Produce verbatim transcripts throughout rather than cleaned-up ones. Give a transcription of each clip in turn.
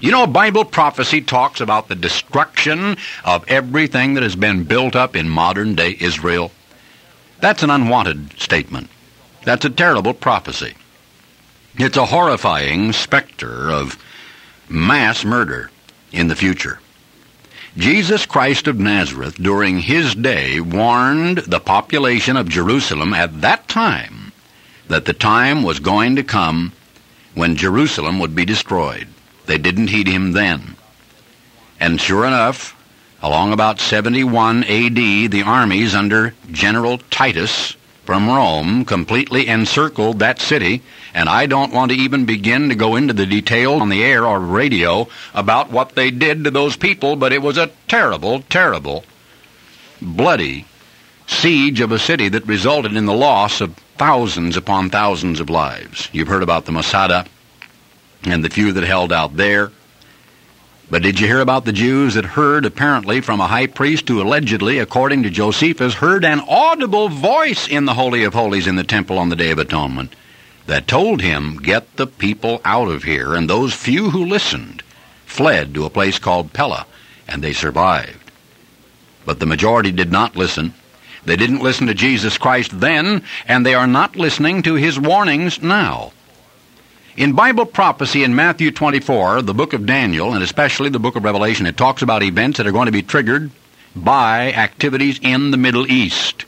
You know, Bible prophecy talks about the destruction of everything that has been built up in modern-day Israel. That's an unwanted statement. That's a terrible prophecy. It's a horrifying specter of mass murder in the future. Jesus Christ of Nazareth, during his day, warned the population of Jerusalem at that time that the time was going to come when Jerusalem would be destroyed. They didn't heed him then. And sure enough, along about seventy-one A D, the armies under General Titus from Rome completely encircled that city, and I don't want to even begin to go into the detail on the air or radio about what they did to those people, but it was a terrible, terrible, bloody siege of a city that resulted in the loss of thousands upon thousands of lives. You've heard about the Masada and the few that held out there. But did you hear about the Jews that heard, apparently, from a high priest who allegedly, according to Josephus, heard an audible voice in the Holy of Holies in the temple on the Day of Atonement that told him, get the people out of here. And those few who listened fled to a place called Pella, and they survived. But the majority did not listen. They didn't listen to Jesus Christ then, and they are not listening to his warnings now. In Bible prophecy in Matthew twenty-four, the book of Daniel, and especially the book of Revelation, it talks about events that are going to be triggered by activities in the Middle East.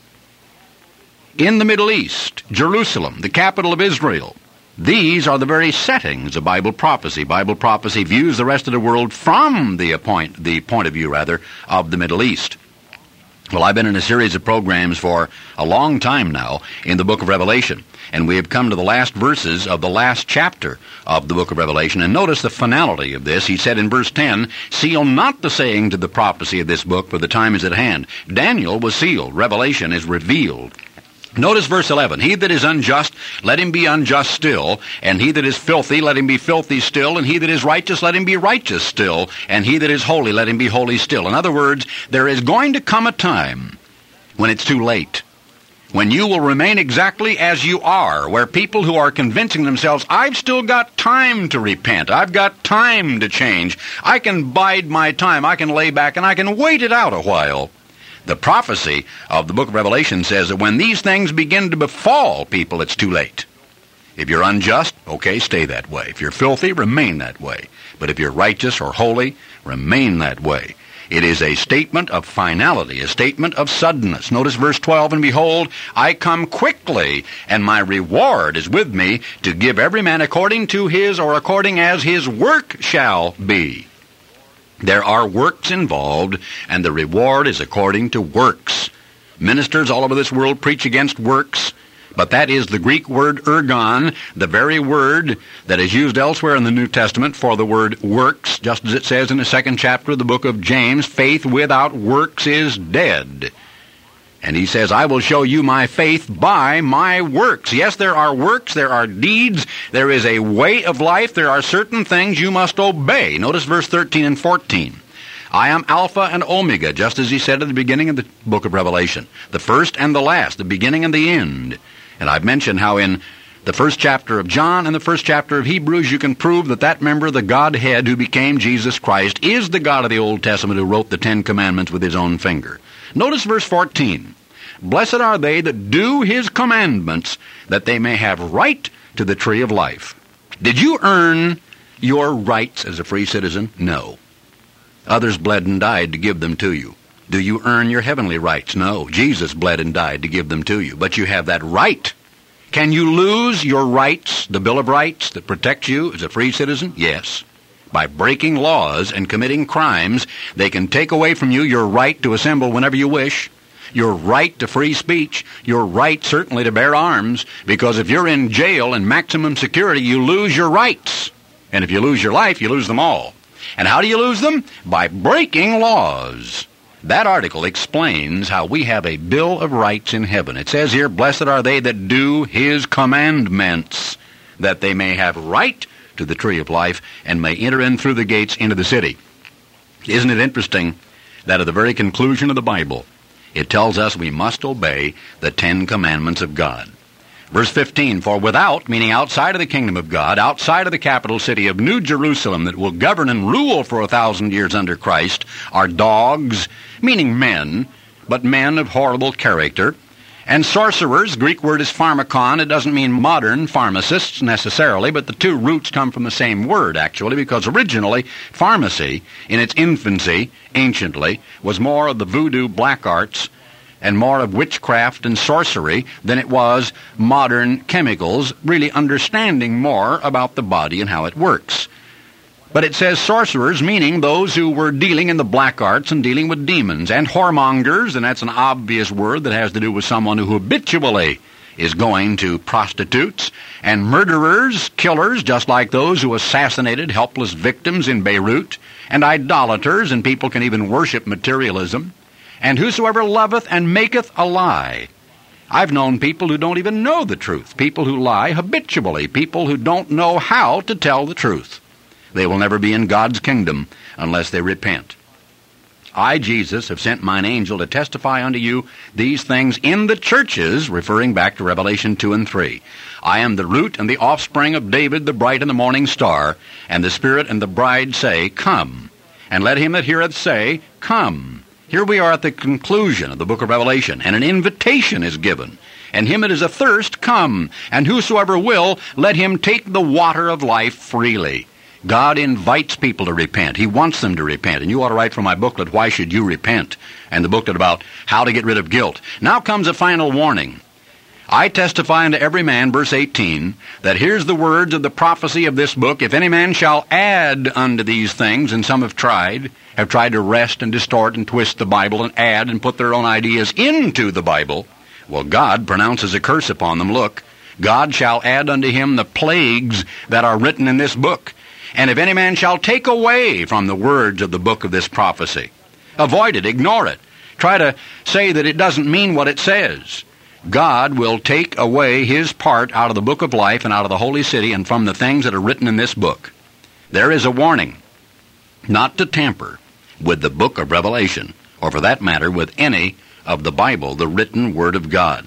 In the Middle East, Jerusalem, the capital of Israel. These are the very settings of Bible prophecy. Bible prophecy views the rest of the world from the point, the point of view, rather, of the Middle East. Well, I've been in a series of programs for a long time now in the book of Revelation, and we have come to the last verses of the last chapter of the book of Revelation. And notice the finality of this. He said in verse ten, seal not the sayings of the prophecy of this book, for the time is at hand. Daniel was sealed. Revelation is revealed. Notice verse eleven, he that is unjust, let him be unjust still, and he that is filthy, let him be filthy still, and he that is righteous, let him be righteous still, and he that is holy, let him be holy still. In other words, there is going to come a time when it's too late, when you will remain exactly as you are, where people who are convincing themselves, I've still got time to repent, I've got time to change, I can bide my time, I can lay back, and I can wait it out a while. The prophecy of the book of Revelation says that when these things begin to befall people, it's too late. If you're unjust, okay, stay that way. If you're filthy, remain that way. But if you're righteous or holy, remain that way. It is a statement of finality, a statement of suddenness. Notice verse twelve, and behold, I come quickly, and my reward is with me to give every man according to his or according as his work shall be. There are works involved, and the reward is according to works. Ministers all over this world preach against works, but that is the Greek word ergon, the very word that is used elsewhere in the New Testament for the word works, just as it says in the second chapter of the book of James, faith without works is dead. And he says, I will show you my faith by my works. Yes, there are works, there are deeds, there is a way of life, there are certain things you must obey. Notice verse thirteen and fourteen. I am Alpha and Omega, just as he said at the beginning of the book of Revelation. The first and the last, the beginning and the end. And I've mentioned how in the first chapter of John and the first chapter of Hebrews, you can prove that that member of the Godhead who became Jesus Christ is the God of the Old Testament who wrote the Ten Commandments with his own finger. Notice verse fourteen. Blessed are they that do his commandments, that they may have right to the tree of life. Did you earn your rights as a free citizen? No. Others bled and died to give them to you. Do you earn your heavenly rights? No. Jesus bled and died to give them to you. But you have that right. Can you lose your rights, the Bill of Rights that protects you as a free citizen? Yes. By breaking laws and committing crimes, they can take away from you your right to assemble whenever you wish, your right to free speech, your right certainly to bear arms, because if you're in jail in maximum security, you lose your rights. And if you lose your life, you lose them all. And how do you lose them? By breaking laws. That article explains how we have a Bill of Rights in heaven. It says here, blessed are they that do his commandments, that they may have right to the tree of life and may enter in through the gates into the city. Isn't it interesting that at the very conclusion of the Bible, it tells us we must obey the Ten Commandments of God. Verse fifteen, for without, meaning outside of the kingdom of God, outside of the capital city of New Jerusalem that will govern and rule for a thousand years under Christ, are dogs, meaning men, but men of horrible character, and sorcerers. Greek word is pharmakon. It doesn't mean modern pharmacists necessarily, but the two roots come from the same word, actually, because originally pharmacy, in its infancy, anciently, was more of the voodoo black arts and more of witchcraft and sorcery than it was modern chemicals, really understanding more about the body and how it works. But it says sorcerers, meaning those who were dealing in the black arts and dealing with demons, and whoremongers, and that's an obvious word that has to do with someone who habitually is going to prostitutes, and murderers, killers, just like those who assassinated helpless victims in Beirut, and idolaters, and people can even worship materialism, and whosoever loveth and maketh a lie. I've known people who don't even know the truth, people who lie habitually, people who don't know how to tell the truth. They will never be in God's kingdom unless they repent. I, Jesus, have sent mine angel to testify unto you these things in the churches, referring back to Revelation two and three. I am the root and the offspring of David, the bright and the morning star, and the Spirit and the bride say, Come. And let him that heareth say, Come. Here we are at the conclusion of the book of Revelation, and an invitation is given. And him that is athirst, come, and whosoever will, let him take the water of life freely. God invites people to repent. He wants them to repent. And you ought to write from my booklet, Why Should You Repent? And the booklet about how to get rid of guilt. Now comes a final warning. I testify unto every man, verse eighteen, that here's the words of the prophecy of this book. If any man shall add unto these things, and some have tried, have tried to wrest and distort and twist the Bible and add and put their own ideas into the Bible, well, God pronounces a curse upon them. Look, God shall add unto him the plagues that are written in this book. And if any man shall take away from the words of the book of this prophecy, avoid it, ignore it, try to say that it doesn't mean what it says, God will take away his part out of the book of life and out of the holy city and from the things that are written in this book. There is a warning not to tamper with the book of Revelation, or for that matter, with any of the Bible, the written Word of God.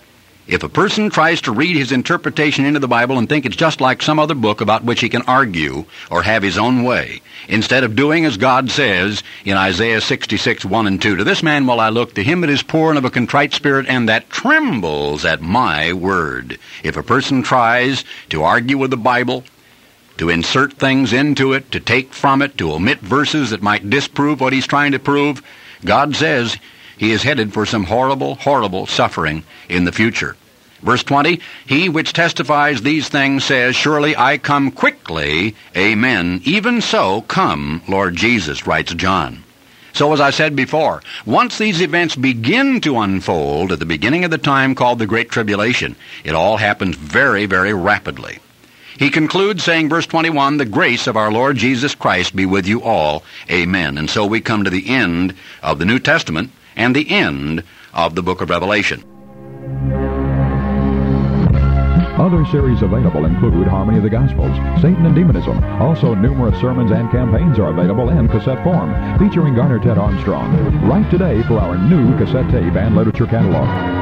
If a person tries to read his interpretation into the Bible and think it's just like some other book about which he can argue or have his own way, instead of doing as God says in Isaiah sixty-six, one and two, to this man will I look, to him that is poor and of a contrite spirit, and that trembles at my word. If a person tries to argue with the Bible, to insert things into it, to take from it, to omit verses that might disprove what he's trying to prove, God says he is headed for some horrible, horrible suffering in the future. Verse twenty, he which testifies these things says, Surely I come quickly, amen. Even so, come, Lord Jesus, writes John. So as I said before, once these events begin to unfold at the beginning of the time called the Great Tribulation, it all happens very, very rapidly. He concludes saying, verse twenty-one, the grace of our Lord Jesus Christ be with you all, amen. And so we come to the end of the New Testament and the end of the book of Revelation. Other series available include Harmony of the Gospels, Satan and Demonism. Also, numerous sermons and campaigns are available in cassette form, featuring Garner Ted Armstrong. Write today for our new cassette tape and literature catalog.